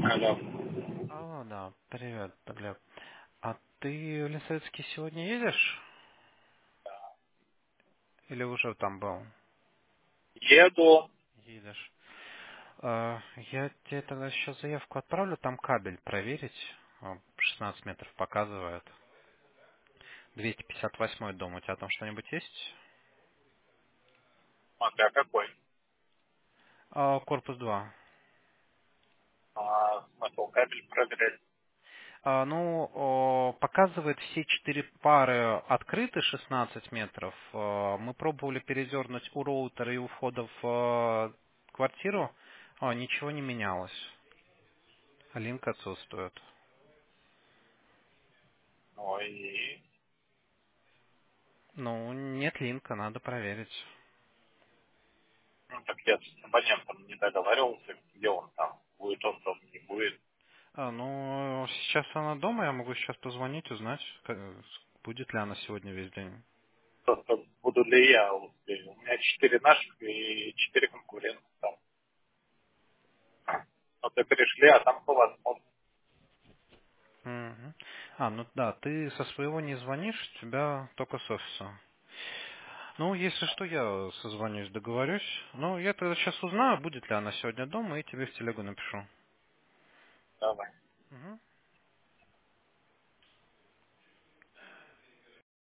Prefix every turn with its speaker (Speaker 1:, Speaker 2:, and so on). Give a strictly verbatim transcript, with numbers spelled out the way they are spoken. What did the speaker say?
Speaker 1: Алло.
Speaker 2: Алло, да, привет, Глеб. А ты в Лисицкий сегодня едешь? Или уже там был?
Speaker 1: Еду.
Speaker 2: Едешь. А, я тебе тогда сейчас заявку отправлю, там кабель проверить. А, шестнадцать метров показывает. двести пятьдесят восьмой дом. У тебя там что-нибудь есть?
Speaker 1: Смотря какой.
Speaker 2: А, корпус два.
Speaker 1: А, смысл кабель проверять.
Speaker 2: А, ну, о, показывает все четыре пары открыты шестнадцать метров. А, мы пробовали передернуть у роутера и у входа в а, квартиру. А, ничего не менялось. Линк отсутствует.
Speaker 1: Ну и...
Speaker 2: Ну, нет линка, надо проверить.
Speaker 1: Ну, так я с абонентом не договаривался, где он там. Будет он дома, не будет.
Speaker 2: А, ну, сейчас она дома, я могу сейчас позвонить, узнать, как- будет ли она сегодня весь день.
Speaker 1: Просто буду ли я успею. У меня четыре наших и четыре конкурента там. Вот и пришли, а там по вас можно.
Speaker 2: Мгм. А, ну да, ты со своего не звонишь, у тебя только с офиса. Ну, если что, я созвонюсь, договорюсь. Ну, я тогда сейчас узнаю, будет ли она сегодня дома, и тебе в телегу напишу.
Speaker 1: Давай.
Speaker 2: Мгм.